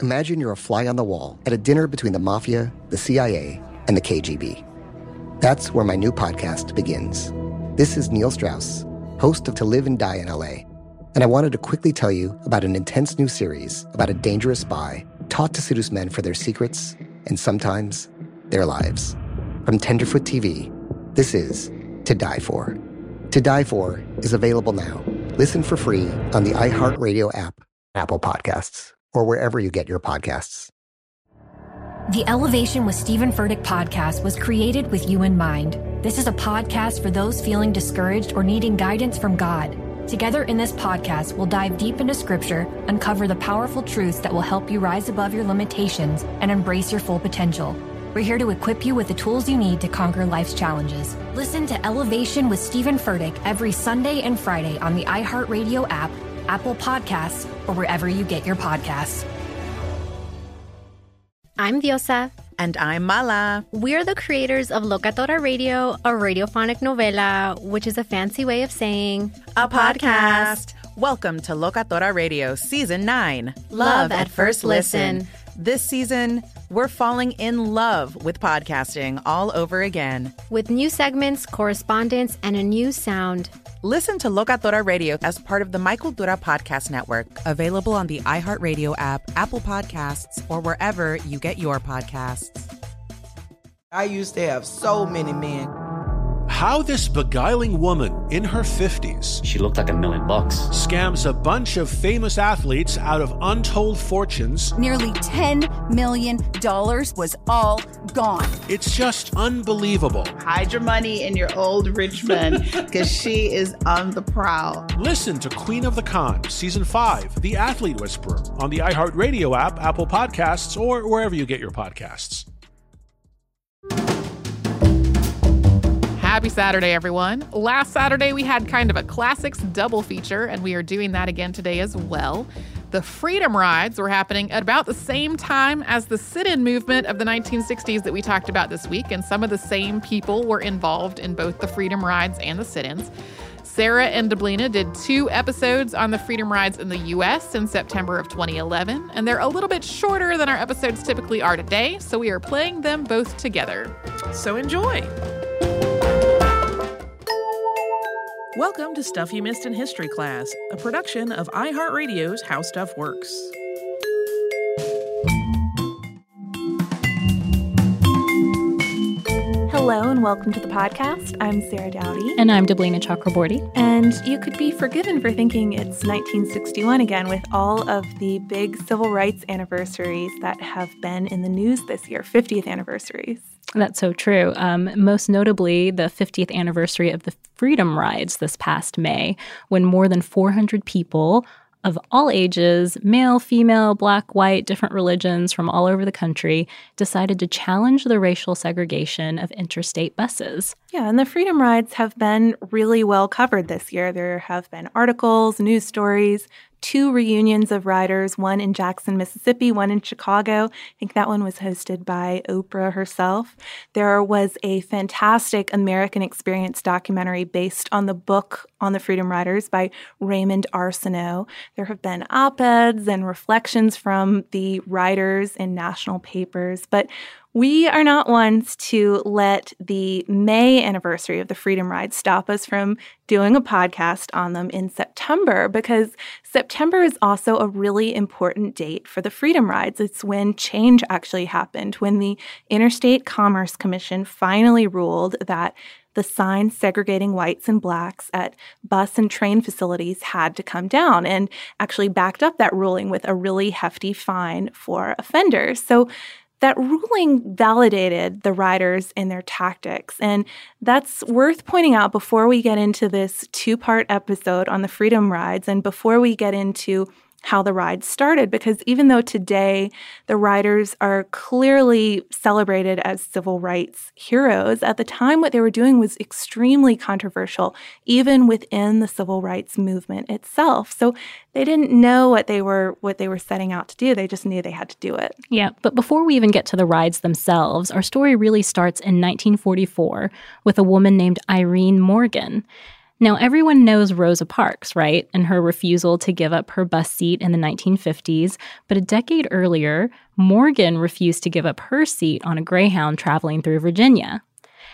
Imagine you're a fly on the wall at a dinner between the mafia, the CIA, and the KGB. That's where my new podcast begins. This is Neil Strauss, host of To Live and Die in LA, and I wanted to quickly tell you about an intense new series about a dangerous spy taught to seduce men for their secrets and sometimes their lives. From Tenderfoot TV, this is To Die For. To Die For is available now. Listen for free on the iHeartRadio app, Apple Podcasts, or wherever you get your podcasts. The Elevation with Stephen Furtick podcast was created with you in mind. This is a podcast for those feeling discouraged or needing guidance from God. Together in this podcast, we'll dive deep into Scripture, uncover the powerful truths that will help you rise above your limitations and embrace your full potential. We're here to equip you with the tools you need to conquer life's challenges. Listen to Elevation with Stephen Furtick every Sunday and Friday on the iHeartRadio app, Apple Podcasts, or wherever you get your podcasts. I'm Diosa. And I'm Mala. We're the creators of Locatora Radio, a radiophonic novela, which is a fancy way of saying a podcast. Welcome to Locatora Radio Season 9. Love at First Listen. This season, we're falling in love with podcasting all over again. With new segments, correspondence, and a new sound. Listen to Locatora Radio as part of the My Cultura Podcast Network, available on the iHeartRadio app, Apple Podcasts, or wherever you get your podcasts. I used to have so many men. How this beguiling woman in her 50s, she looked like $1 million, scams a bunch of famous athletes out of untold fortunes. Nearly $10 million was all gone. It's just unbelievable. Hide your money in your old rich man, because she is on the prowl. Listen to Queen of the Con, Season 5, The Athlete Whisperer, on the iHeartRadio app, Apple Podcasts, or wherever you get your podcasts. Happy Saturday, everyone. Last Saturday, we had kind of a classics double feature, and we are doing that again today as well. The Freedom Rides were happening at about the same time as the sit-in movement of the 1960s that we talked about this week, and some of the same people were involved in both the Freedom Rides and the sit-ins. Sarah and Deblina did 2 episodes on the Freedom Rides in the U.S. in September of 2011, and they're a little bit shorter than our episodes typically are today, so we are playing them both together. So enjoy! Welcome to Stuff You Missed in History Class, a production of iHeartRadio's How Stuff Works. Hello and welcome to the podcast. I'm Sarah Dowdy. And I'm Deblina Chakraborty. And you could be forgiven for thinking it's 1961 again with all of the big civil rights anniversaries that have been in the news this year, 50th anniversaries. That's so true. Most notably, the 50th anniversary of the Freedom Rides this past May, when more than 400 people of all ages, male, female, black, white, different religions from all over the country, decided to challenge the racial segregation of interstate buses. Yeah, and the Freedom Rides have been really well covered this year. There have been articles, news stories, 2 reunions of riders, one in Jackson, Mississippi, one in Chicago. I think that one was hosted by Oprah herself. There was a fantastic American Experience documentary based on the book on the Freedom Riders by Raymond Arsenault. There have been op-eds and reflections from the riders in national papers, but we are not ones to let the May anniversary of the Freedom Ride stop us from doing a podcast on them in September, because September is also a really important date for the Freedom Rides. It's when change actually happened, when the Interstate Commerce Commission finally ruled that the signs segregating whites and blacks at bus and train facilities had to come down, and actually backed up that ruling with a really hefty fine for offenders. So that ruling validated the riders in their tactics, and that's worth pointing out before we get into this 2-part episode on the Freedom Rides and before we get into how the ride started, because even though today the riders are clearly celebrated as civil rights heroes, at the time what they were doing was extremely controversial, even within the civil rights movement itself. So they didn't know what they were setting out to do. They just knew they had to do it. Yeah, but before we even get to the rides themselves, our story really starts in 1944 with a woman named Irene Morgan. Now, everyone knows Rosa Parks, right? And her refusal to give up her bus seat in the 1950s. But a decade earlier, Morgan refused to give up her seat on a Greyhound traveling through Virginia.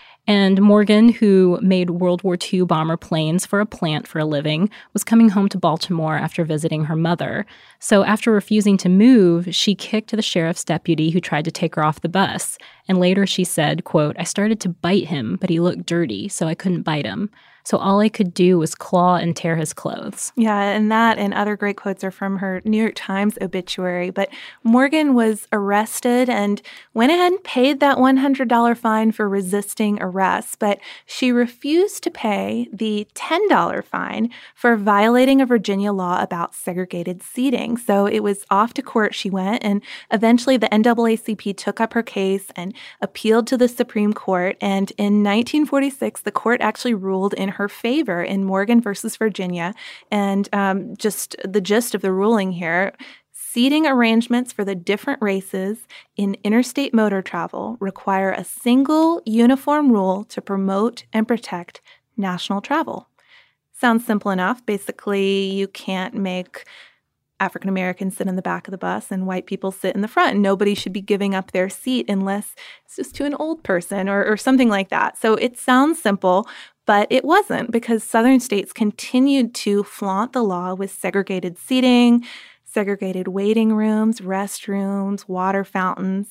And Morgan, who made World War II bomber planes for a plant for a living, was coming home to Baltimore after visiting her mother. So after refusing to move, she kicked the sheriff's deputy who tried to take her off the bus. And later she said, quote, "I started to bite him, but he looked dirty, so I couldn't bite him. So all I could do was claw and tear his clothes." Yeah, and that and other great quotes are from her New York Times obituary. But Morgan was arrested and went ahead and paid that $100 fine for resisting arrest. But she refused to pay the $10 fine for violating a Virginia law about segregated seating. So it was off to court she went, and eventually the NAACP took up her case and appealed to the Supreme Court. And in 1946, the court actually ruled in her favor in Morgan versus Virginia. And just the gist of the ruling here, seating arrangements for the different races in interstate motor travel require a single uniform rule to promote and protect national travel. Sounds simple enough. Basically, you can't make African Americans sit in the back of the bus and white people sit in the front. Nobody should be giving up their seat unless it's just to an old person or something like that. So it sounds simple, but it wasn't, because Southern states continued to flaunt the law with segregated seating, segregated waiting rooms, restrooms, water fountains.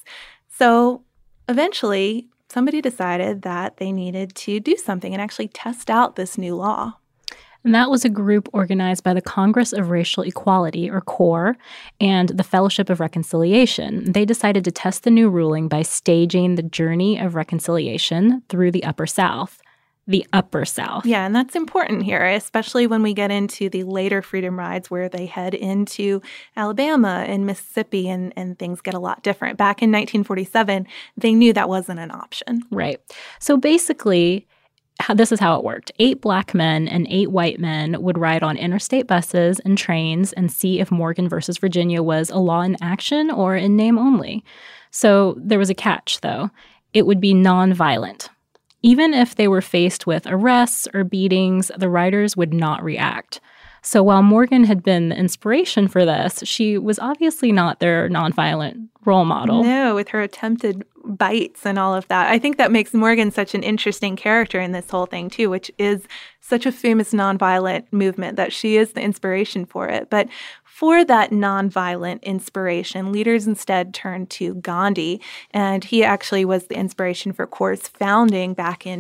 So eventually, somebody decided that they needed to do something and actually test out this new law. And that was a group organized by the Congress of Racial Equality, or CORE, and the Fellowship of Reconciliation. They decided to test the new ruling by staging the journey of reconciliation through the Upper South. The Upper South. Yeah, and that's important here, especially when we get into the later freedom rides where they head into Alabama and Mississippi and things get a lot different. Back in 1947, they knew that wasn't an option. Right. So basically, this is how it worked. 8 black men and 8 white men would ride on interstate buses and trains and see if Morgan versus Virginia was a law in action or in name only. So there was a catch, though. It would be nonviolent. Even if they were faced with arrests or beatings, the riders would not react. So while Morgan had been the inspiration for this, she was obviously not their nonviolent role model. No, with her attempted bites and all of that. I think that makes Morgan such an interesting character in this whole thing, too, which is such a famous nonviolent movement that she is the inspiration for it. But for that nonviolent inspiration, leaders instead turned to Gandhi, and he actually was the inspiration for CORE's founding back in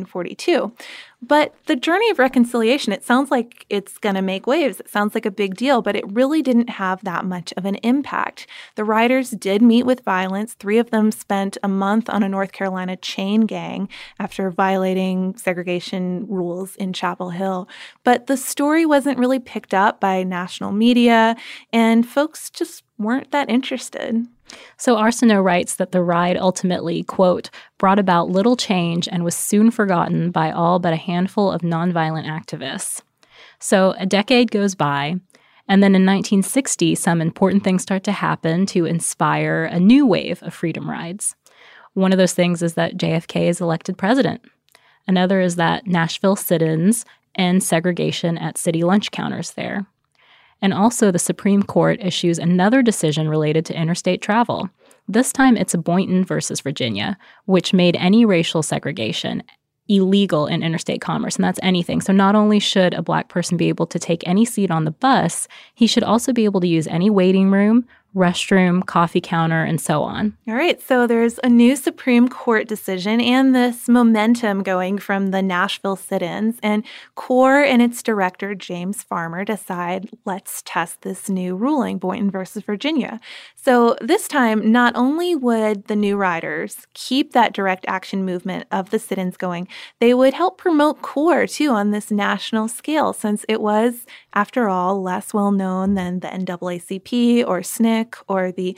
1942. But the journey of reconciliation, it sounds like it's going to make waves. It sounds like a big deal, but it really didn't have that much of an impact. The riders did meet with violence. 3 of them spent a month on a North Carolina chain gang after violating segregation rules in Chapel Hill. But the story wasn't really picked up by national media, and folks just weren't that interested. So Arsenault writes that the ride ultimately, quote, brought about little change and was soon forgotten by all but a handful of nonviolent activists. So a decade goes by, and then in 1960, some important things start to happen to inspire a new wave of freedom rides. One of those things is that JFK is elected president. Another is that Nashville sit-ins end segregation at city lunch counters there. And also the Supreme Court issues another decision related to interstate travel. This time it's Boynton versus Virginia, which made any racial segregation illegal in interstate commerce, and that's anything. So not only should a black person be able to take any seat on the bus, he should also be able to use any waiting room, restroom, coffee counter, and so on. All right, so there's a new Supreme Court decision and this momentum going from the Nashville sit-ins, and CORE and its director, James Farmer, decide, let's test this new ruling, Boynton versus Virginia. So this time, not only would the new riders keep that direct action movement of the sit-ins going, they would help promote CORE, too, on this national scale, since it was, after all, less well-known than the NAACP or SNCC or the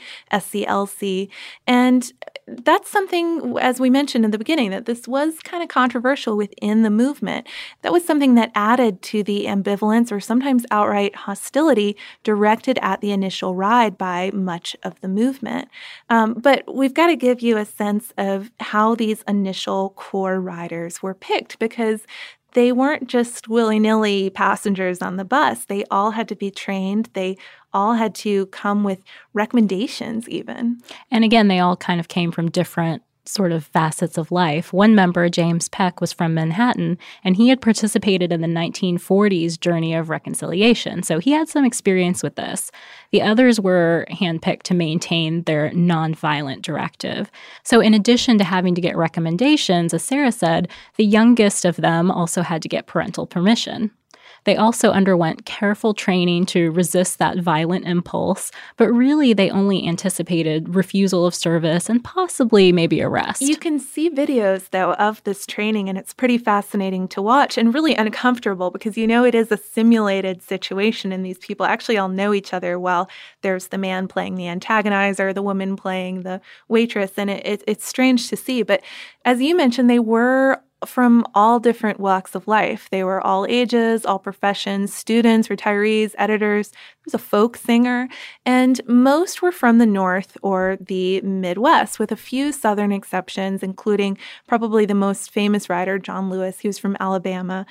SCLC. And that's something, as we mentioned in the beginning, that this was kind of controversial within the movement. That was something that added to the ambivalence or sometimes outright hostility directed at the initial ride by much of the movement. But we've got to give you a sense of how these initial CORE riders were picked, because they weren't just willy-nilly passengers on the bus. They all had to be trained. They all had to come with recommendations even. And again, they all kind of came from different sort of facets of life. One member, James Peck, was from Manhattan, and he had participated in the 1940s journey of reconciliation. So he had some experience with this. The others were handpicked to maintain their nonviolent directive. So in addition to having to get recommendations, as Sarah said, the youngest of them also had to get parental permission. They also underwent careful training to resist that violent impulse, but really they only anticipated refusal of service and possibly maybe arrest. You can see videos, though, of this training, and it's pretty fascinating to watch and really uncomfortable because you know it is a simulated situation, and these people actually all know each other well. There's the man playing the antagonizer, the woman playing the waitress, and it's strange to see. But as you mentioned, they were from all different walks of life. They were all ages, all professions, students, retirees, editors. There was a folk singer, and most were from the North or the Midwest, with a few Southern exceptions, including probably the most famous writer, John Lewis. He was from Alabama.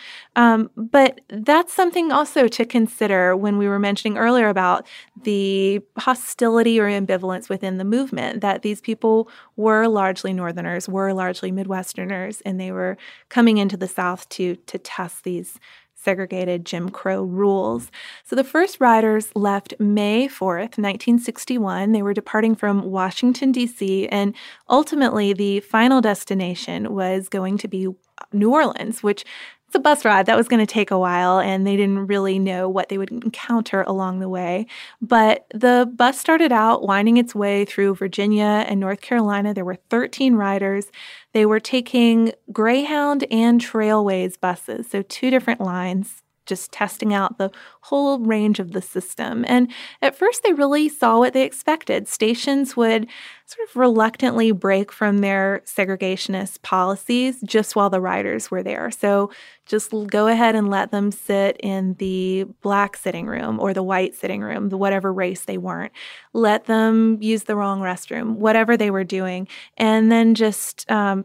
But that's something also to consider when we were mentioning earlier about the hostility or ambivalence within the movement, that these people were largely Northerners, were largely Midwesterners, and they were coming into the South to test these segregated Jim Crow rules. So the first riders left May 4th, 1961. They were departing from Washington, D.C., and ultimately the final destination was going to be New Orleans, which it's a bus ride. That was going to take a while, and they didn't really know what they would encounter along the way. But the bus started out winding its way through Virginia and North Carolina. There were 13 riders. They were taking Greyhound and Trailways buses, so two different lines, just testing out the whole range of the system. And at first, they really saw what they expected. Stations would sort of reluctantly break from their segregationist policies just while the riders were there. So just go ahead and let them sit in the black sitting room or the white sitting room, the whatever race they weren't. Let them use the wrong restroom, whatever they were doing, and then just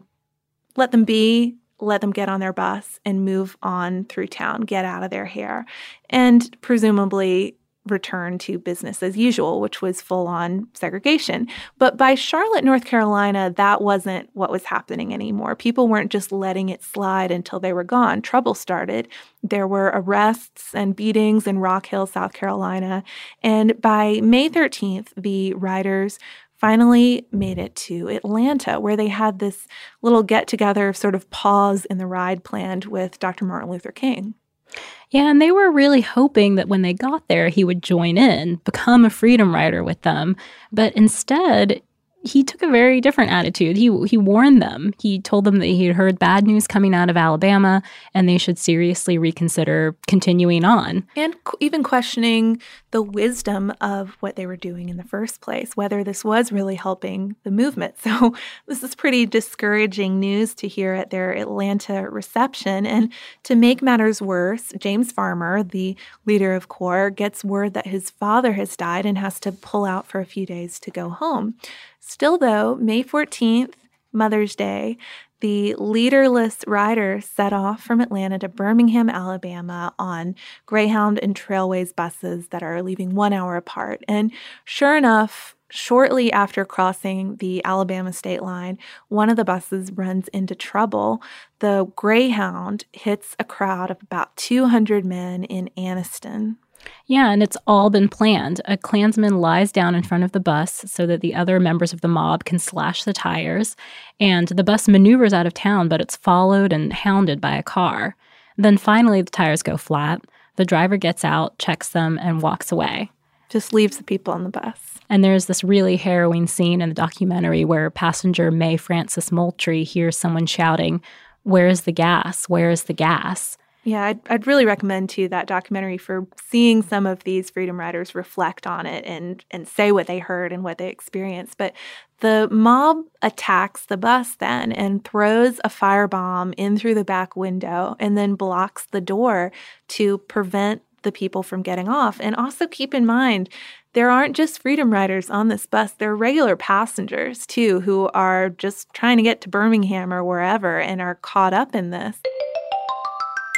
let them be. Let them get on their bus and move on through town, get out of their hair, and presumably return to business as usual, which was full-on segregation. But by Charlotte, North Carolina, that wasn't what was happening anymore. People weren't just letting it slide until they were gone. Trouble started. There were arrests and beatings in Rock Hill, South Carolina. And by May 13th, the riders finally made it to Atlanta, where they had this little get-together sort of pause in the ride planned with Dr. Martin Luther King. Yeah, and they were really hoping that when they got there, he would join in, become a freedom rider with them. But instead, he took a very different attitude. He warned them. He told them that he had heard bad news coming out of Alabama and they should seriously reconsider continuing on. And even questioning the wisdom of what they were doing in the first place, whether this was really helping the movement. So this is pretty discouraging news to hear at their Atlanta reception. And to make matters worse, James Farmer, the leader of CORE, gets word that his father has died and has to pull out for a few days to go home. Still, though, May 14th, Mother's Day, the leaderless riders set off from Atlanta to Birmingham, Alabama on Greyhound and Trailways buses that are leaving 1 hour apart. And sure enough, shortly after crossing the Alabama state line, one of the buses runs into trouble. The Greyhound hits a crowd of about 200 men in Anniston. Yeah, and it's all been planned. A Klansman lies down in front of the bus so that the other members of the mob can slash the tires, and the bus maneuvers out of town, but it's followed and hounded by a car. Then finally the tires go flat. The driver gets out, checks them, and walks away. Just leaves the people on the bus. And there's this really harrowing scene in the documentary where passenger Mae Frances Moultrie hears someone shouting, "Where is the gas? Where is the gas?" Yeah, I'd really recommend, too, that documentary for seeing some of these freedom riders reflect on it and say what they heard and what they experienced. But the mob attacks the bus then and throws a firebomb in through the back window and then blocks the door to prevent the people from getting off. And also keep in mind, there aren't just freedom riders on this bus. There are regular passengers, too, who are just trying to get to Birmingham or wherever and are caught up in this.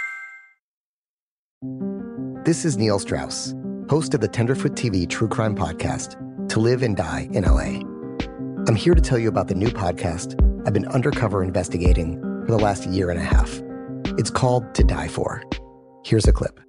This is Neil Strauss, host of the Tenderfoot TV true crime podcast, To Live and Die in LA. I'm here to tell you about the new podcast I've been undercover investigating for the last year and a half. It's called To Die For. Here's a clip.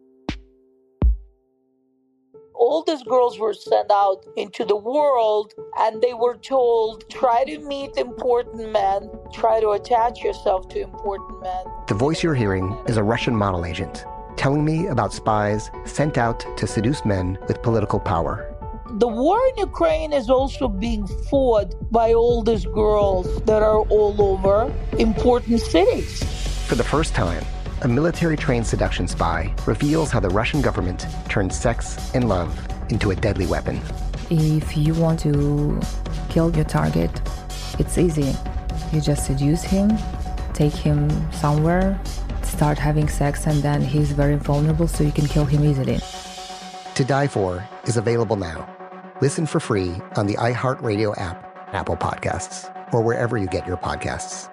All these girls were sent out into the world and they were told, try to meet important men, try to attach yourself to important men. The voice you're hearing is a Russian model agent telling me about spies sent out to seduce men with political power. The war in Ukraine is also being fought by all these girls that are all over important cities. For the first time, a military-trained seduction spy reveals how the Russian government turned sex and love into a deadly weapon. If you want to kill your target, it's easy. You just seduce him, take him somewhere, start having sex, and then he's very vulnerable, so you can kill him easily. To Die For is available now. Listen for free on the iHeartRadio app, Apple Podcasts, or wherever you get your podcasts.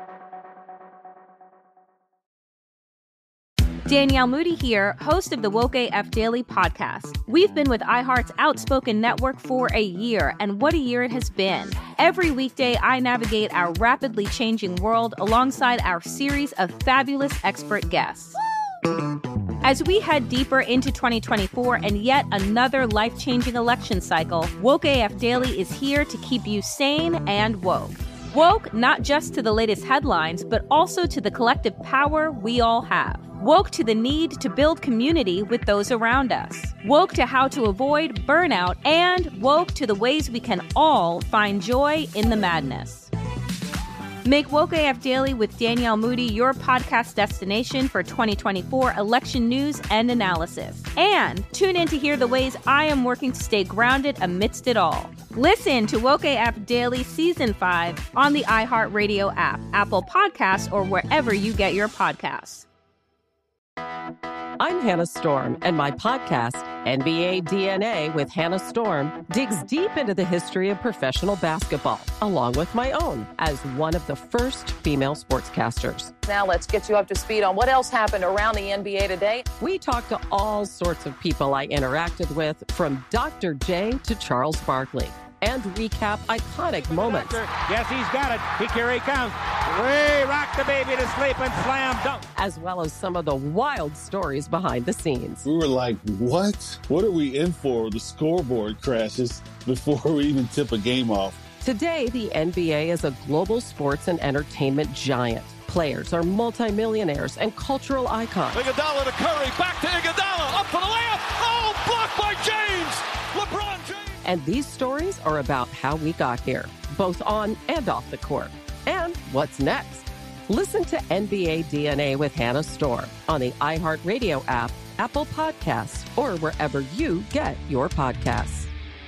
Danielle Moody here, host of the Woke AF Daily podcast. We've been with iHeart's Outspoken Network for a year, and what a year it has been. Every weekday, I navigate our rapidly changing world alongside our series of fabulous expert guests. As we head deeper into 2024 and yet another life-changing election cycle, Woke AF Daily is here to keep you sane and woke. Woke not just to the latest headlines, but also to the collective power we all have. Woke to the need to build community with those around us. Woke to how to avoid burnout, and woke to the ways we can all find joy in the madness. Make Woke AF Daily with Danielle Moody your podcast destination for 2024 election news and analysis. And tune in to hear the ways I am working to stay grounded amidst it all. Listen to Woke AF Daily Season 5 on the iHeartRadio app, Apple Podcasts, or wherever you get your podcasts. I'm Hannah Storm, and my podcast, NBA DNA with Hannah Storm, digs deep into the history of professional basketball, along with my own, as one of the first female sportscasters. Now let's get you up to speed on what else happened around the NBA today. We talked to all sorts of people I interacted with, from Dr. J to Charles Barkley, and recap iconic moments. Yes, he's got it. Here he comes. Way rock the baby to sleep and slam dunk. As well as some of the wild stories behind the scenes. We were like, what? What are we in for? The scoreboard crashes before we even tip a game off. Today, the NBA is a global sports and entertainment giant. Players are multimillionaires and cultural icons. Iguodala to Curry, back to Iguodala, up for the layup. Oh, blocked by James. LeBron James. And these stories are about how we got here, both on and off the court. And what's next? Listen to NBA DNA with Hannah Storm on the iHeartRadio app, Apple Podcasts, or wherever you get your podcasts.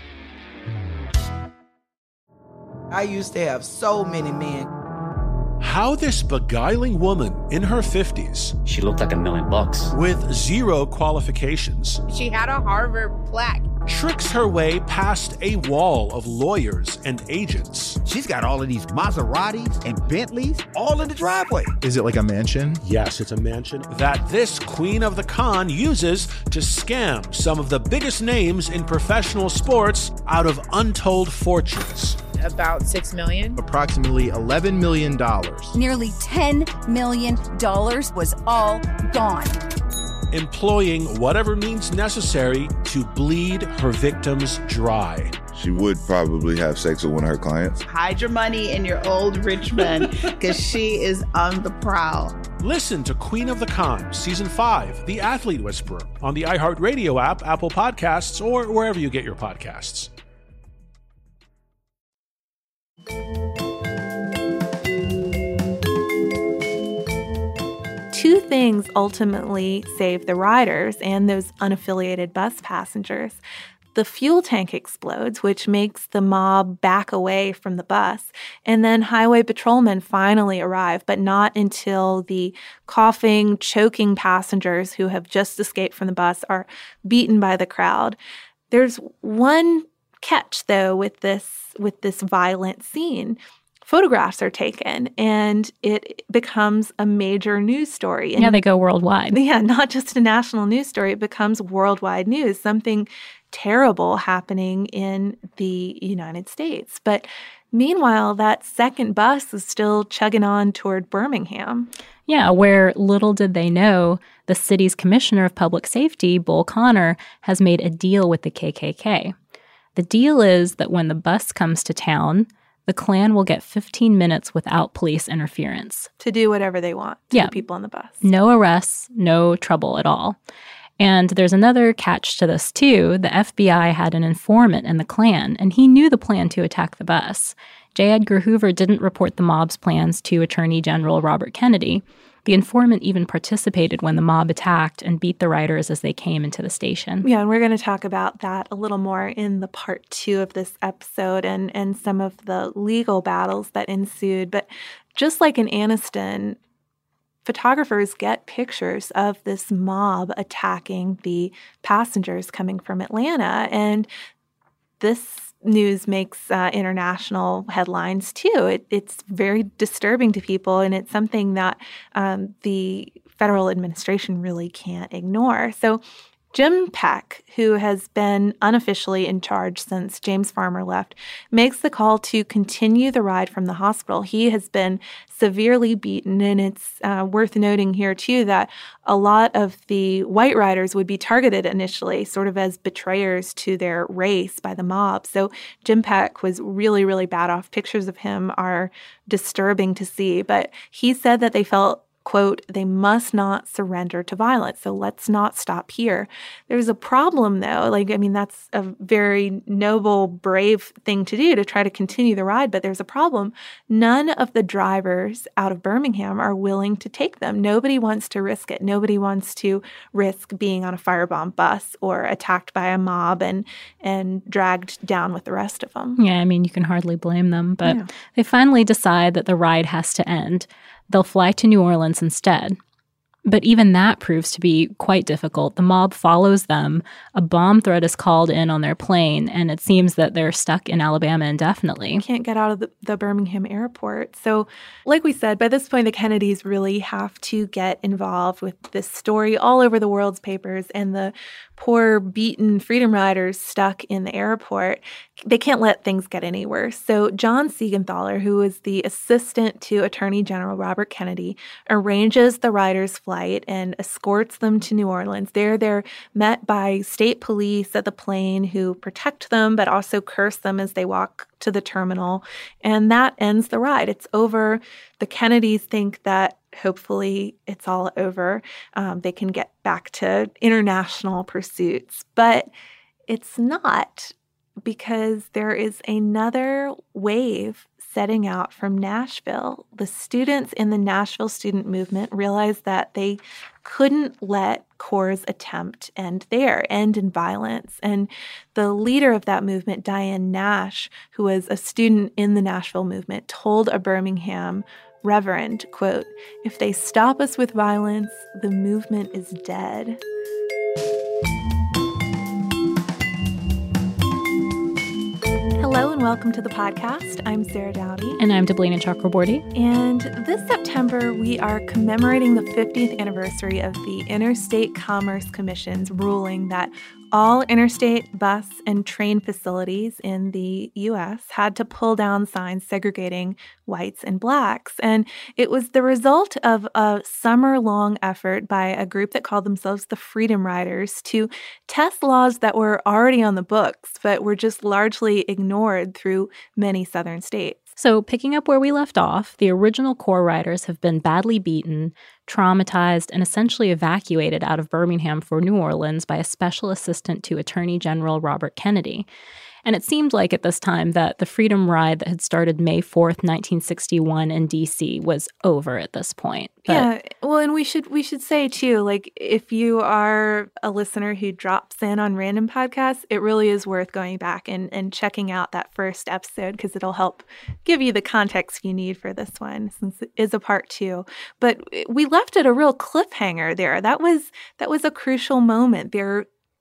I used to have so many men. How this beguiling woman in her 50s, she looked like $1 million, with zero qualifications, she had a Harvard plaque, tricks her way past a wall of lawyers and agents. She's got all of these Maseratis and Bentleys all in the driveway. Is it like a mansion? Yes, it's a mansion that this queen of the con uses to scam some of the biggest names in professional sports out of untold fortunes. About $6 million. Approximately $11 million. Nearly $10 million was all gone. Employing whatever means necessary to bleed her victims dry. She would probably have sex with one of her clients. Hide your money in your old rich men, because she is on the prowl. Listen to Queen of the Con, Season 5, The Athlete Whisperer, on the iHeartRadio app, Apple Podcasts, or wherever you get your podcasts. Two things ultimately saved the riders and those unaffiliated bus passengers. The fuel tank explodes, which makes the mob back away from the bus. And then highway patrolmen finally arrive, but not until the coughing, choking passengers who have just escaped from the bus are beaten by the crowd. There's one catch, though, with this violent scene. photographs are taken, and it becomes a major news story. And they go worldwide. Yeah, not just a national news story. It becomes worldwide news, something terrible happening in the United States. But meanwhile, that second bus is still chugging on toward Birmingham. Yeah, where little did they know, the city's commissioner of public safety, Bull Connor, has made a deal with the KKK. The deal is that when the bus comes to town, the Klan will get 15 minutes without police interference. To do whatever they want to the people on the bus. No arrests, no trouble at all. And there's another catch to this, too. The FBI had an informant in the Klan, and he knew the plan to attack the bus. J. Edgar Hoover didn't report the mob's plans to Attorney General Robert Kennedy. The informant even participated when the mob attacked and beat the riders as they came into the station. Yeah, and we're going to talk about that a little more in the part 2 of this episode and some of the legal battles that ensued. But just like in Anniston, photographers get pictures of this mob attacking the passengers coming from Atlanta. And this news makes international headlines, too. It's very disturbing to people, and it's something that the federal administration really can't ignore. So Jim Peck, who has been unofficially in charge since James Farmer left, makes the call to continue the ride from the hospital. He has been severely beaten, and it's worth noting here, too, that a lot of the white riders would be targeted initially, sort of as betrayers to their race by the mob. So Jim Peck was really, really bad off. Pictures of him are disturbing to see, but he said that they felt, quote, they must not surrender to violence. So let's not stop here. There's a problem, though. That's a very noble, brave thing to do, to try to continue the ride. But there's a problem. None of the drivers out of Birmingham are willing to take them. Nobody wants to risk it. Nobody wants to risk being on a firebomb bus or attacked by a mob and dragged down with the rest of them. Yeah, you can hardly blame them. But they finally decide that the ride has to end. They'll fly to New Orleans instead. But even that proves to be quite difficult. The mob follows them. A bomb threat is called in on their plane, and it seems that they're stuck in Alabama indefinitely. Can't get out of the Birmingham airport. So, like we said, by this point, the Kennedys really have to get involved with this story all over the world's papers, and the poor, beaten Freedom Riders stuck in the airport. They can't let things get any worse. So John Siegenthaler, who is the assistant to Attorney General Robert Kennedy, arranges the riders' flight and escorts them to New Orleans. There, they're met by state police at the plane who protect them, but also curse them as they walk to the terminal. And that ends the ride. It's over. The Kennedys think that hopefully it's all over. They can get back to international pursuits. But it's not, because there is another wave setting out from Nashville. The students in the Nashville student movement realized that they couldn't let CORE's attempt end there, end in violence. And the leader of that movement, Diane Nash, who was a student in the Nashville movement, told a Birmingham reverend, quote, "If they stop us with violence, the movement is dead." Hello and welcome to the podcast. I'm Sarah Dowdy. And I'm Deblina Chakraborty. And this September, we are commemorating the 50th anniversary of the Interstate Commerce Commission's ruling that all interstate bus and train facilities in the U.S. had to pull down signs segregating whites and blacks. And it was the result of a summer-long effort by a group that called themselves the Freedom Riders to test laws that were already on the books, but were just largely ignored through many southern states. So picking up where we left off, the original CORE riders have been badly beaten, traumatized, and essentially evacuated out of Birmingham for New Orleans by a special assistant to Attorney General Robert Kennedy. And it seemed like at this time that the Freedom Ride that had started May 4th, 1961 in D.C. was over at this point. But yeah, well, and we should say, too, like, if you are a listener who drops in on random podcasts, it really is worth going back and checking out that first episode, because it'll help give you the context you need for this one, since it is a part 2. But we left it a real cliffhanger there. That was a crucial moment. They're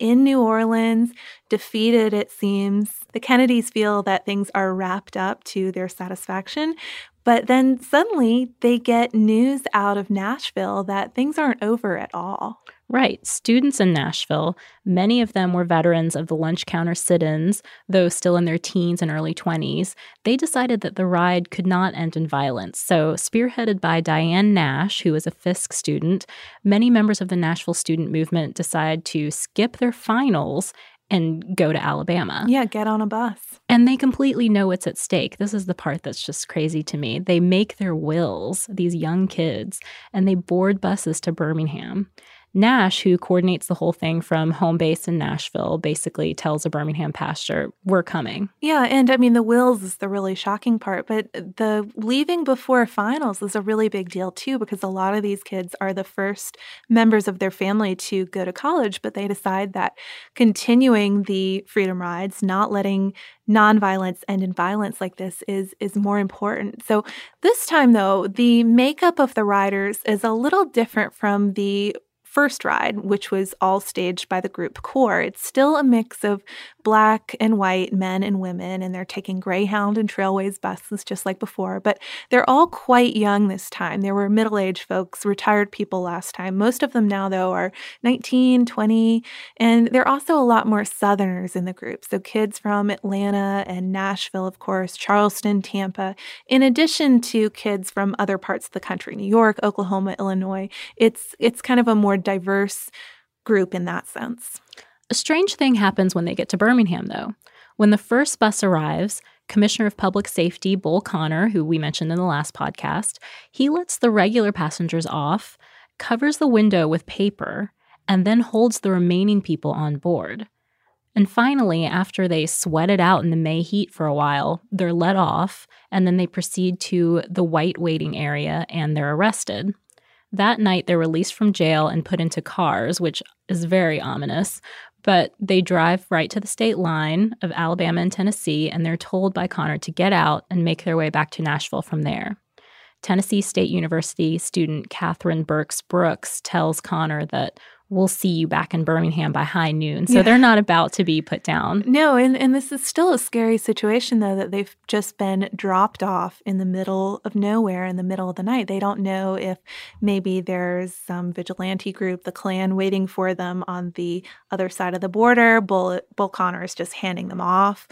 in New Orleans, defeated, it seems. The Kennedys feel that things are wrapped up to their satisfaction. But then suddenly they get news out of Nashville that things aren't over at all. Right. Students in Nashville, many of them were veterans of the lunch counter sit-ins, though still in their teens and early 20s. They decided that the ride could not end in violence. So, spearheaded by Diane Nash, who was a Fisk student, many members of the Nashville student movement decide to skip their finals and go to Alabama. Yeah, get on a bus. And they completely know what's at stake. This is the part that's just crazy to me. They make their wills, these young kids, and they board buses to Birmingham. Nash, who coordinates the whole thing from home base in Nashville, basically tells a Birmingham pastor, we're coming. Yeah, and I mean, the wills is the really shocking part, but the leaving before finals is a really big deal too, because a lot of these kids are the first members of their family to go to college, but they decide that continuing the freedom rides, not letting nonviolence end in violence like this is more important. So this time, though, the makeup of the riders is a little different from the first ride, which was all staged by the group Core. It's still a mix of black and white men and women, and they're taking Greyhound and Trailways buses just like before, but they're all quite young this time. There were middle-aged folks, retired people last time. Most of them now, though, are 19, 20, and there are also a lot more Southerners in the group. So kids from Atlanta and Nashville, of course, Charleston, Tampa, in addition to kids from other parts of the country, New York, Oklahoma, Illinois. It's kind of a more diverse group in that sense. A strange thing happens when they get to Birmingham, though. When the first bus arrives, Commissioner of Public Safety Bull Connor, who we mentioned in the last podcast, he lets the regular passengers off, covers the window with paper, and then holds the remaining people on board. And finally, after they sweat it out in the May heat for a while, they're let off, and then they proceed to the white waiting area and they're arrested. That night, they're released from jail and put into cars, which is very ominous. But they drive right to the state line of Alabama and Tennessee, and they're told by Connor to get out and make their way back to Nashville from there. Tennessee State University student Catherine Burks Brooks tells Connor that we'll see you back in Birmingham by high noon. So they're not about to be put down. No, and this is still a scary situation, though, that they've just been dropped off in the middle of nowhere in the middle of the night. They don't know if maybe there's some vigilante group, the Klan, waiting for them on the other side of the border. Bull Connor is just handing them off,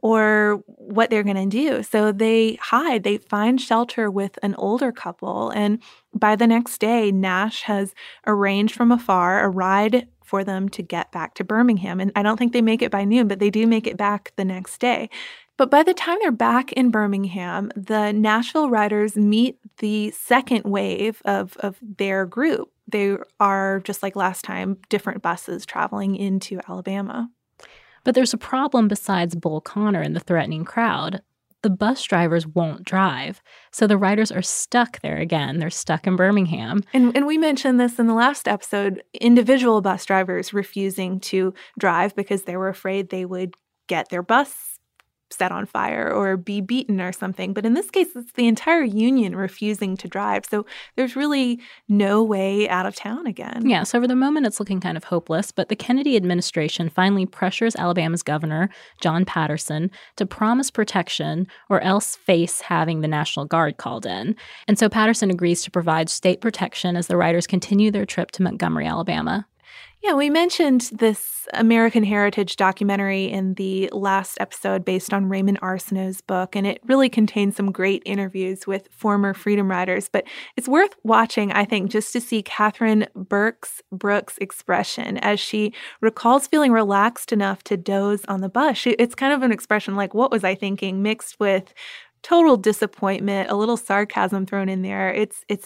or what they're going to do. So they hide. They find shelter with an older couple, and by the next day, Nash has arranged from afar a ride for them to get back to Birmingham. And I don't think they make it by noon, but they do make it back the next day. But by the time they're back in Birmingham, the Nashville riders meet the second wave of their group. They are, just like last time, different buses traveling into Alabama. But there's a problem besides Bull Connor and the threatening crowd. The bus drivers won't drive. So the riders are stuck there again. They're stuck in Birmingham. And we mentioned this in the last episode, individual bus drivers refusing to drive because they were afraid they would get their bus set on fire or be beaten or something. But in this case, it's the entire union refusing to drive. So there's really no way out of town again. Yeah, so for the moment, it's looking kind of hopeless. But the Kennedy administration finally pressures Alabama's governor, John Patterson, to promise protection or else face having the National Guard called in. And so Patterson agrees to provide state protection as the riders continue their trip to Montgomery, Alabama. Yeah, we mentioned this American Heritage documentary in the last episode based on Raymond Arsenault's book, and it really contains some great interviews with former Freedom Riders. But it's worth watching, I think, just to see Catherine Burks Brooks' expression as she recalls feeling relaxed enough to doze on the bus. It's kind of an expression like, what was I thinking, mixed with total disappointment, a little sarcasm thrown in there.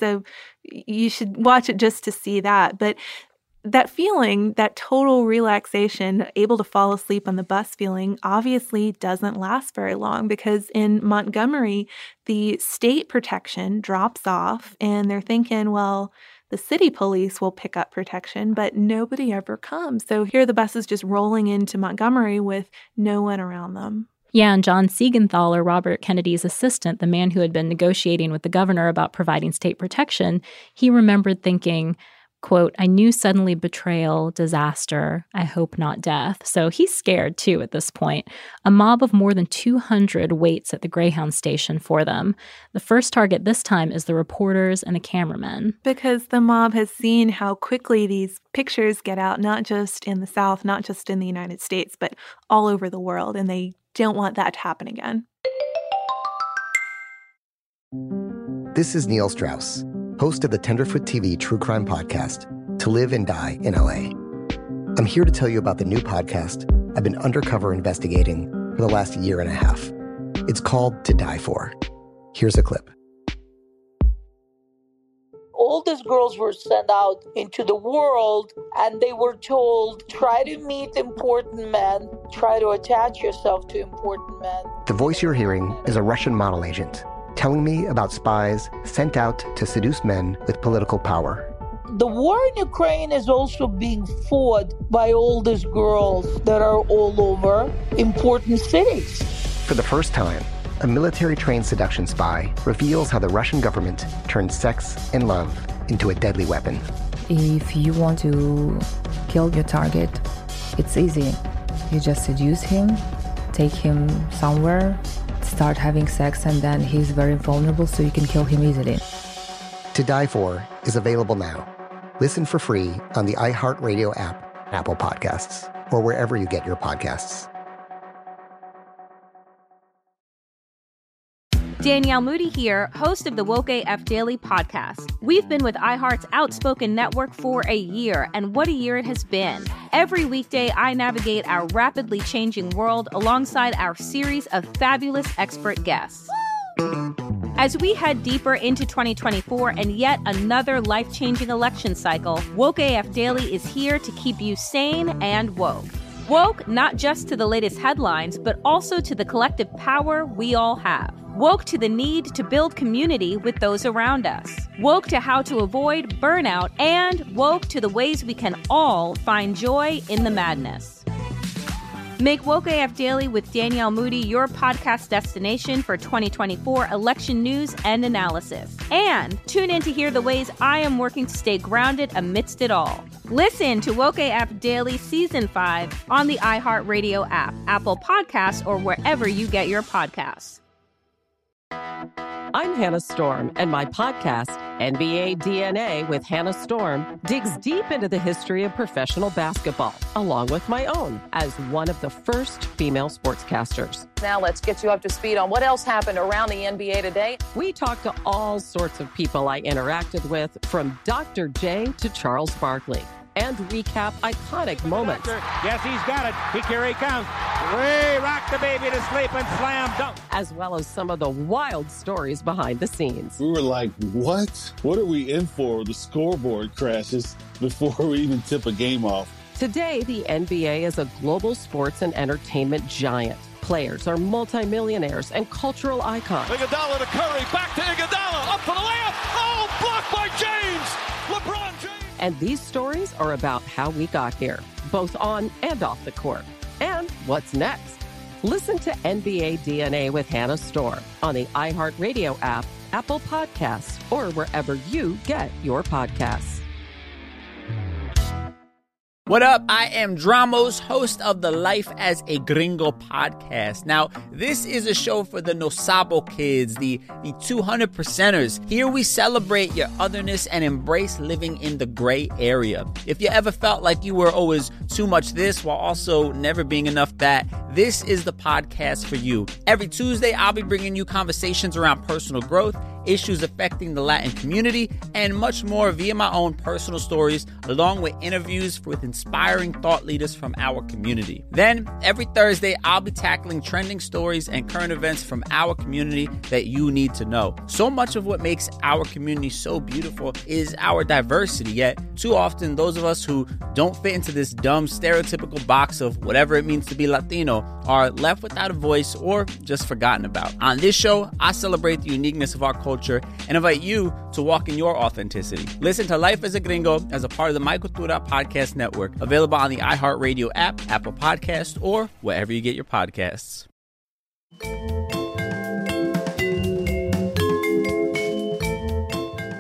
You should watch it just to see that. But that feeling, that total relaxation, able to fall asleep on the bus feeling, obviously doesn't last very long because in Montgomery, the state protection drops off and they're thinking, well, the city police will pick up protection, but nobody ever comes. So here the bus is just rolling into Montgomery with no one around them. Yeah, and John Siegenthaler, Robert Kennedy's assistant, the man who had been negotiating with the governor about providing state protection, he remembered thinking, Quote, I knew suddenly betrayal, disaster, I hope not death. So he's scared too at this point. A mob of more than 200 waits at the Greyhound station for them. The first target this time is the reporters and the cameramen. Because the mob has seen how quickly these pictures get out, not just in the South, not just in the United States, but all over the world, and they don't want that to happen again. This is Neil Strauss, host of the Tenderfoot TV true crime podcast, To Live and Die in LA. I'm here to tell you about the new podcast I've been undercover investigating for the last year and a half. It's called To Die For. Here's a clip. All these girls were sent out into the world and they were told, try to meet important men, try to attach yourself to important men. The voice you're hearing is a Russian model agent telling me about spies sent out to seduce men with political power. The war in Ukraine is also being fought by all these girls that are all over important cities. For the first time, a military-trained seduction spy reveals how the Russian government turned sex and love into a deadly weapon. If you want to kill your target, it's easy. You just seduce him, take him somewhere, start having sex, and then he's very vulnerable, so you can kill him easily. To Die For is available now. Listen for free on the iHeartRadio app, Apple Podcasts, or wherever you get your podcasts. Danielle Moody here, host of the Woke AF Daily podcast. We've been with iHeart's Outspoken Network for a year, and what a year it has been. Every weekday, I navigate our rapidly changing world alongside our series of fabulous expert guests. As we head deeper into 2024 and yet another life-changing election cycle, Woke AF Daily is here to keep you sane and woke. Woke not just to the latest headlines, but also to the collective power we all have. Woke to the need to build community with those around us. Woke to how to avoid burnout, and woke to the ways we can all find joy in the madness. Make Woke AF Daily with Danielle Moody your podcast destination for 2024 election news and analysis. And tune in to hear the ways I am working to stay grounded amidst it all. Listen to Woke AF Daily Season 5 on the iHeartRadio app, Apple Podcasts, or wherever you get your podcasts. I'm Hannah Storm, and my podcast, NBA DNA with Hannah Storm, digs deep into the history of professional basketball, along with my own, as one of the first female sportscasters. Now let's get you up to speed on what else happened around the NBA today. We talk to all sorts of people I interacted with, from Dr. J to Charles Barkley, and recap iconic moments. Yes, he's got it. Here he comes. Way rock the baby to sleep and slam dunk. As well as some of the wild stories behind the scenes. We were like, what? What are we in for? The scoreboard crashes before we even tip a game off. Today, the NBA is a global sports and entertainment giant. Players are multimillionaires and cultural icons. Iguodala to Curry, back to Iguodala, up for the layup. Oh, blocked by James. LeBron James. And these stories are about how we got here, both on and off the court. And what's next? Listen to NBA DNA with Hannah Storm on the iHeartRadio app, Apple Podcasts, or wherever you get your podcasts. What up? I am Dramos, host of the Life as a Gringo podcast. Now, this is a show for the No Sabo kids, the 200%ers. Here we celebrate your otherness and embrace living in the gray area. If you ever felt like you were always too much this while also never being enough that, this is the podcast for you. Every Tuesday, I'll be bringing you conversations around personal growth, issues affecting the Latin community, and much more via my own personal stories, along with interviews with inspiring thought leaders from our community. Then, every Thursday, I'll be tackling trending stories and current events from our community that you need to know. So much of what makes our community so beautiful is our diversity, yet too often those of us who don't fit into this dumb stereotypical box of whatever it means to be Latino are left without a voice or just forgotten about. On this show, I celebrate the uniqueness of our culture and invite you to walk in your authenticity. Listen to Life as a Gringo as a part of the My Cultura Podcast Network, available on the iHeartRadio app, Apple Podcasts, or wherever you get your podcasts.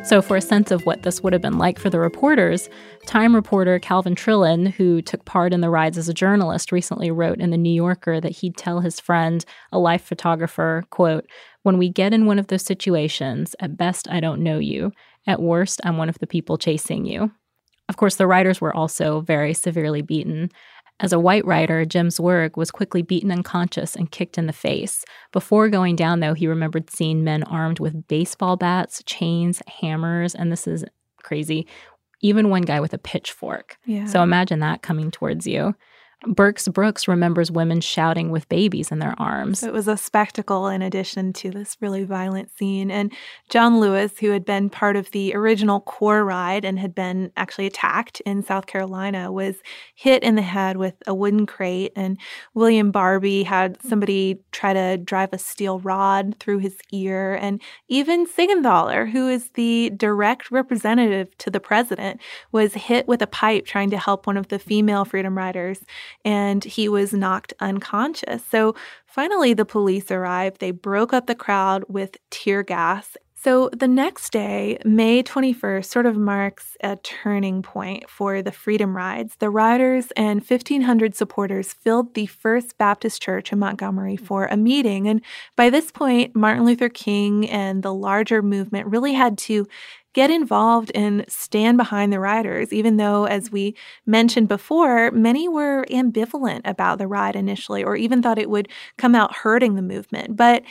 So for a sense of what this would have been like for the reporters, Time reporter Calvin Trillin, who took part in the rides as a journalist, recently wrote in The New Yorker that he'd tell his friend, a life photographer, quote, "When we get in one of those situations, at best I don't know you. At worst, I'm one of the people chasing you." Of course, the riders were also very severely beaten. As a white rider, Jim Zwerg was quickly beaten unconscious and kicked in the face. Before going down, though, he remembered seeing men armed with baseball bats, chains, hammers, and this is crazy, even one guy with a pitchfork. Yeah. So imagine that coming towards you. Burks Brooks remembers women shouting with babies in their arms. It was a spectacle in addition to this really violent scene. And John Lewis, who had been part of the original core ride and had been actually attacked in South Carolina, was hit in the head with a wooden crate. And William Barbie had somebody try to drive a steel rod through his ear. And even Siegenthaler, who is the direct representative to the president, was hit with a pipe trying to help one of the female Freedom Riders, and he was knocked unconscious. So finally, the police arrived. They broke up the crowd with tear gas. So the next day, May 21st, sort of marks a turning point for the Freedom Rides. The riders and 1,500 supporters filled the First Baptist Church in Montgomery for a meeting. And by this point, Martin Luther King and the larger movement really had to get involved and stand behind the riders, even though, as we mentioned before, many were ambivalent about the ride initially or even thought it would come out hurting the movement. But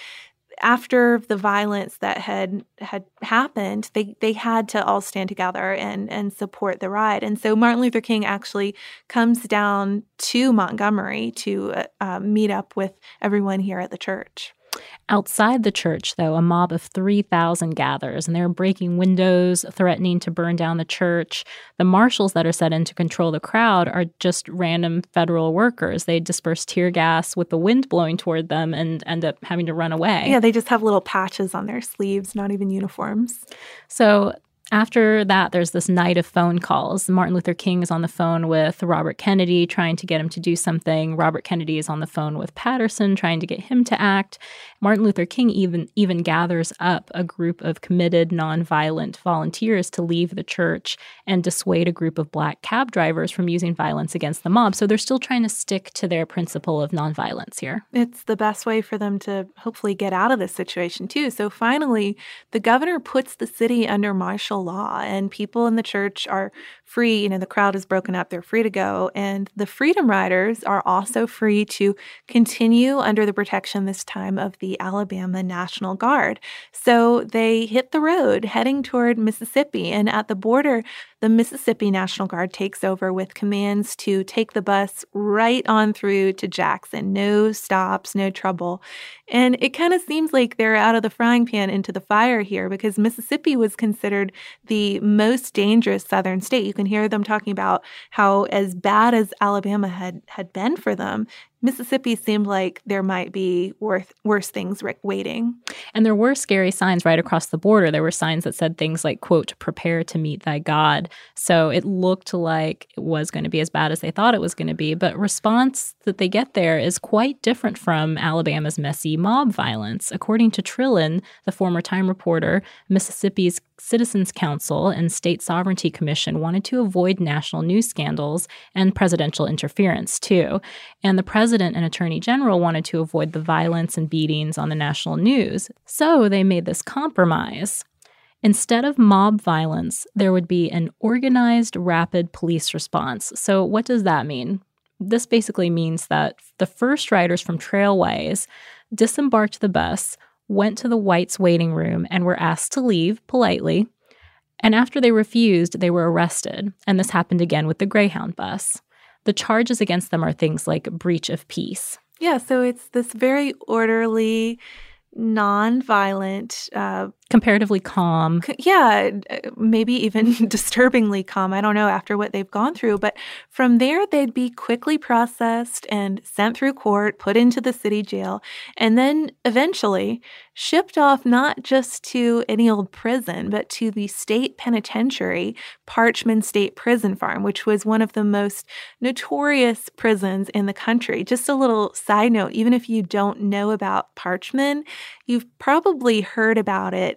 after the violence that had happened, they had to all stand together and support the ride. And so Martin Luther King actually comes down to Montgomery to meet up with everyone here at the church. Outside the church, though, a mob of 3,000 gathers, and they're breaking windows, threatening to burn down the church. The marshals that are set in to control the crowd are just random federal workers. They disperse tear gas with the wind blowing toward them and end up having to run away. Yeah, they just have little patches on their sleeves, not even uniforms. So after that, there's this night of phone calls. Martin Luther King is on the phone with Robert Kennedy, trying to get him to do something. Robert Kennedy is on the phone with Patterson, trying to get him to act. Martin Luther King even gathers up a group of committed, nonviolent volunteers to leave the church and dissuade a group of black cab drivers from using violence against the mob. So they're still trying to stick to their principle of nonviolence here. It's the best way for them to hopefully get out of this situation, too. So finally, the governor puts the city under martial law, and people in the church are free. You know, the crowd is broken up. They're free to go. And the Freedom Riders are also free to continue under the protection this time of the Alabama National Guard. So they hit the road heading toward Mississippi. And at the border, the Mississippi National Guard takes over with commands to take the bus right on through to Jackson. No stops, no trouble. And it kind of seems like they're out of the frying pan into the fire here, because Mississippi was considered the most dangerous southern state. You can hear them talking about how, as bad as Alabama had been for them, Mississippi seemed like there might be worse things waiting. And there were scary signs right across the border. There were signs that said things like, quote, "Prepare to meet thy God." So it looked like it was going to be as bad as they thought it was going to be. But response that they get there is quite different from Alabama's messy mob violence. According to Trillin, the former Time reporter, Mississippi's Citizens Council and State Sovereignty Commission wanted to avoid national news scandals and presidential interference, too. And the president and attorney general wanted to avoid the violence and beatings on the national news. So they made this compromise. Instead of mob violence, there would be an organized, rapid police response. So what does that mean? This basically means that the first riders from Trailways disembarked the bus, went to the Whites' waiting room, and were asked to leave politely. And after they refused, they were arrested. And this happened again with the Greyhound bus. The charges against them are things like breach of peace. Yeah, so it's this very orderly, non-violent, comparatively calm. Yeah, maybe even disturbingly calm. I don't know, after what they've gone through. But from there, they'd be quickly processed and sent through court, put into the city jail, and then eventually shipped off not just to any old prison, but to the state penitentiary, Parchman State Prison Farm, which was one of the most notorious prisons in the country. Just a little side note, even if you don't know about Parchman, you've probably heard about it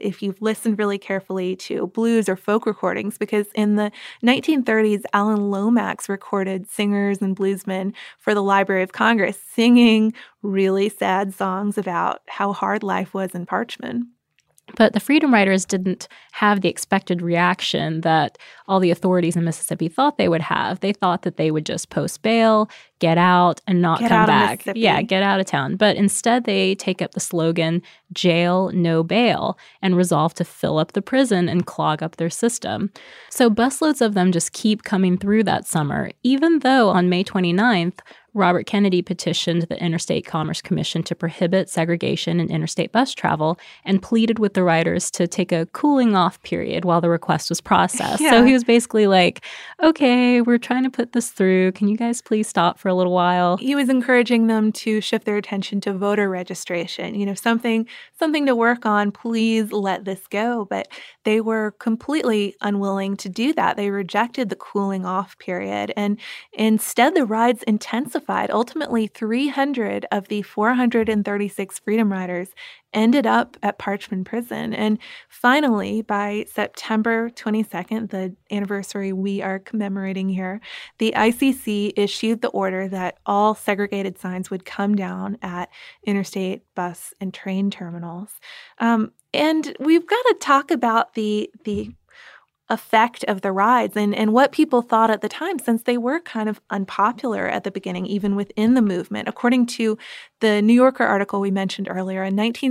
if you've listened really carefully to blues or folk recordings, because in the 1930s, Alan Lomax recorded singers and bluesmen for the Library of Congress singing really sad songs about how hard life was in Parchman. But the Freedom Riders didn't have the expected reaction that all the authorities in Mississippi thought they would have. They thought that they would just post bail, get out, and not come back. Yeah, get out of town. But instead, they take up the slogan, jail, no bail, and resolve to fill up the prison and clog up their system. So busloads of them just keep coming through that summer, even though on May 29th, Robert Kennedy petitioned the Interstate Commerce Commission to prohibit segregation in interstate bus travel and pleaded with the riders to take a cooling off period while the request was processed. Yeah. So he was basically like, okay, we're trying to put this through. Can you guys please stop for a little while? He was encouraging them to shift their attention to voter registration. You know, something to work on. Please let this go. But they were completely unwilling to do that. They rejected the cooling off period. And instead, the rides intensified. Ultimately, 300 of the 436 Freedom Riders ended up at Parchman Prison. And finally, by September 22nd, the anniversary we are commemorating here, the ICC issued the order that all segregated signs would come down at interstate bus and train terminals. And we've got to talk about the effect of the rides and what people thought at the time, since they were kind of unpopular at the beginning, even within the movement. According to the New Yorker article we mentioned earlier, a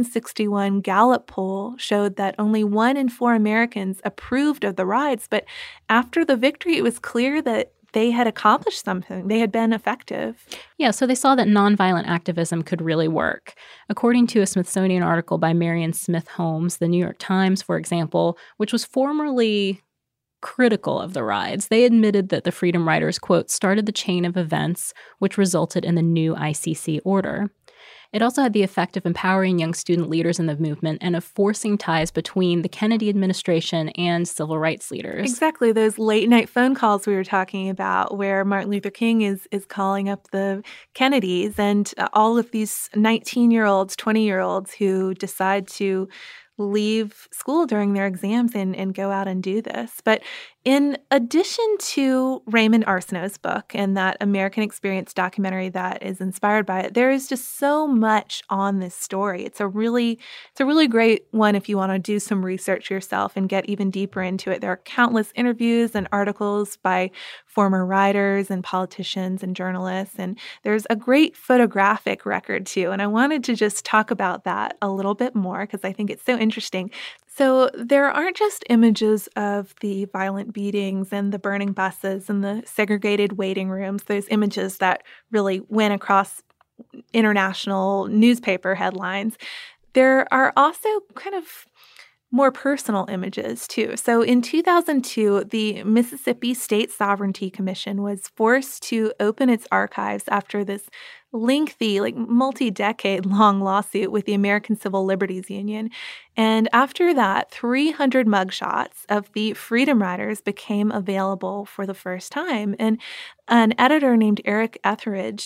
1961 Gallup poll showed that only 1 in 4 Americans approved of the rides. But after the victory, it was clear that they had accomplished something. They had been effective. Yeah, so they saw that nonviolent activism could really work. According to a Smithsonian article by Marion Smith Holmes, the New York Times, for example, which was formerly critical of the rides, they admitted that the Freedom Riders, quote, started the chain of events which resulted in the new ICC order. It also had the effect of empowering young student leaders in the movement and of forcing ties between the Kennedy administration and civil rights leaders. Exactly. Those late-night phone calls we were talking about where Martin Luther King is calling up the Kennedys and all of these 19-year-olds, 20-year-olds who decide to leave school during their exams and go out and do this. But in addition to Raymond Arsenault's book and that American Experience documentary that is inspired by it, there is just so much on this story. It's a really great one if you want to do some research yourself and get even deeper into it. There are countless interviews and articles by former writers and politicians and journalists, and there's a great photographic record too. And I wanted to just talk about that a little bit more because I think it's so interesting. So there aren't just images of the violent beatings and the burning buses and the segregated waiting rooms. There's images that really went across international newspaper headlines. There are also kind of more personal images, too. So in 2002, the Mississippi State Sovereignty Commission was forced to open its archives after this lengthy, multi-decade-long lawsuit with the American Civil Liberties Union. And after that, 300 mugshots of the Freedom Riders became available for the first time. And an editor named Eric Etheridge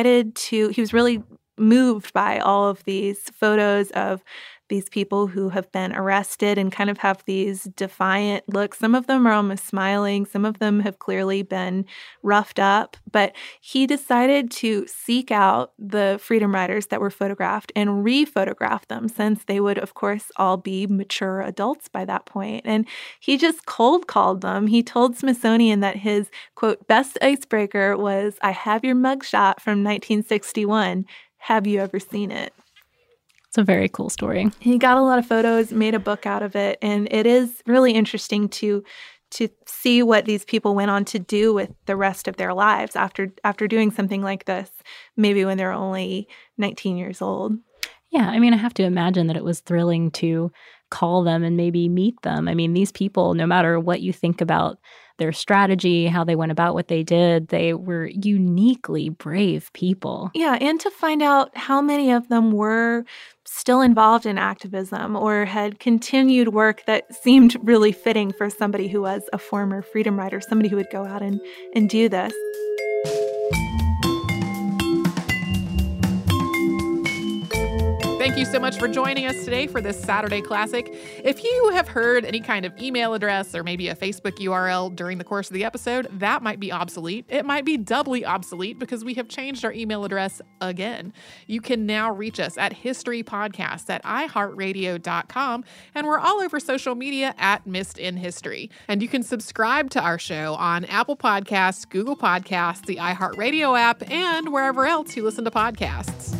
he was really moved by all of these photos of these people who have been arrested and kind of have these defiant looks. Some of them are almost smiling. Some of them have clearly been roughed up. But he decided to seek out the Freedom Riders that were photographed and re-photograph them, since they would, of course, all be mature adults by that point. And he just cold called them. He told Smithsonian that his, quote, best icebreaker was, "I have your mugshot from 1961. Have you ever seen it?" It's a very cool story. He got a lot of photos, made a book out of it, and it is really interesting to see what these people went on to do with the rest of their lives after doing something like this, maybe when they're only 19 years old. Yeah, I mean, I have to imagine that it was thrilling to call them and maybe meet them. I mean, these people, no matter what you think about their strategy, how they went about what they did, they were uniquely brave people. Yeah, and to find out how many of them were still involved in activism or had continued work that seemed really fitting for somebody who was a former Freedom Rider, somebody who would go out and do this. Thank you so much for joining us today for this Saturday Classic. If you have heard any kind of email address or maybe a Facebook URL during the course of the episode, that might be obsolete. It might be doubly obsolete because we have changed our email address again. You can now reach us at historypodcast@iheartradio.com, and we're all over social media at Missed in History. And you can subscribe to our show on Apple Podcasts, Google Podcasts, the iHeartRadio app, and wherever else you listen to podcasts.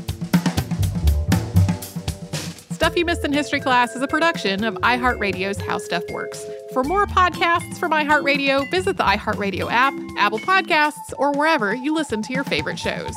Stuff You Missed in History Class is a production of iHeartRadio's How Stuff Works. For more podcasts from iHeartRadio, visit the iHeartRadio app, Apple Podcasts, or wherever you listen to your favorite shows.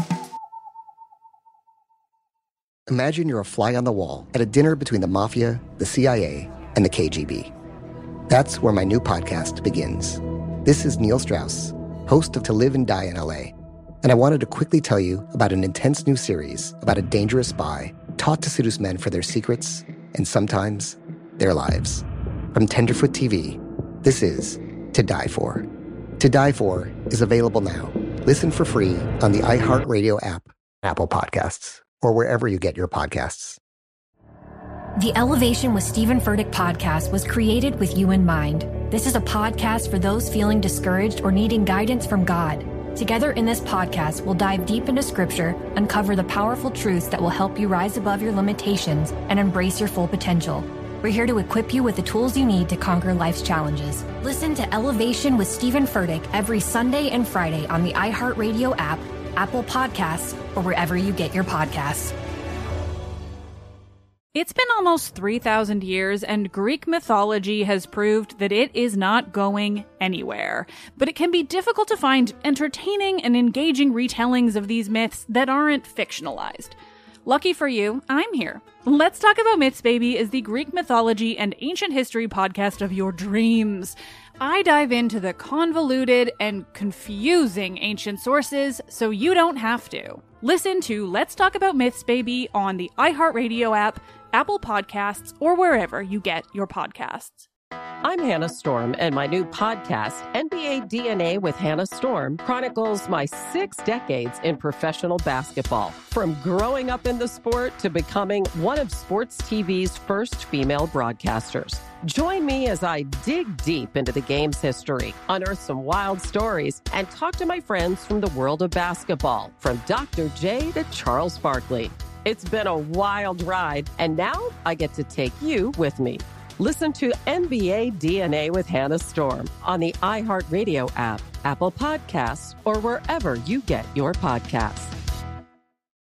Imagine you're a fly on the wall at a dinner between the Mafia, the CIA, and the KGB. That's where my new podcast begins. This is Neil Strauss, host of To Live and Die in LA, and I wanted to quickly tell you about an intense new series about a dangerous spy taught to seduce men for their secrets and sometimes their lives. From Tenderfoot TV, this is To Die For. To Die For is available now. Listen for free on the iHeartRadio app, Apple Podcasts, or wherever you get your podcasts. The Elevation with Stephen Furtick podcast was created with you in mind. This is a podcast for those feeling discouraged or needing guidance from God. Together in this podcast, we'll dive deep into Scripture, uncover the powerful truths that will help you rise above your limitations and embrace your full potential. We're here to equip you with the tools you need to conquer life's challenges. Listen to Elevation with Stephen Furtick every Sunday and Friday on the iHeartRadio app, Apple Podcasts, or wherever you get your podcasts. It's been almost 3,000 years, and Greek mythology has proved that it is not going anywhere. But it can be difficult to find entertaining and engaging retellings of these myths that aren't fictionalized. Lucky for you, I'm here. Let's Talk About Myths, Baby is the Greek mythology and ancient history podcast of your dreams. I dive into the convoluted and confusing ancient sources so you don't have to. Listen to Let's Talk About Myths, Baby on the iHeartRadio app, Apple Podcasts, or wherever you get your podcasts. I'm Hannah Storm, and my new podcast, NBA DNA with Hannah Storm, chronicles my 6 decades in professional basketball. From growing up in the sport to becoming one of sports TV's first female broadcasters. Join me as I dig deep into the game's history, unearth some wild stories, and talk to my friends from the world of basketball, from Dr. J to Charles Barkley. It's been a wild ride, and now I get to take you with me. Listen to NBA DNA with Hannah Storm on the iHeartRadio app, Apple Podcasts, or wherever you get your podcasts.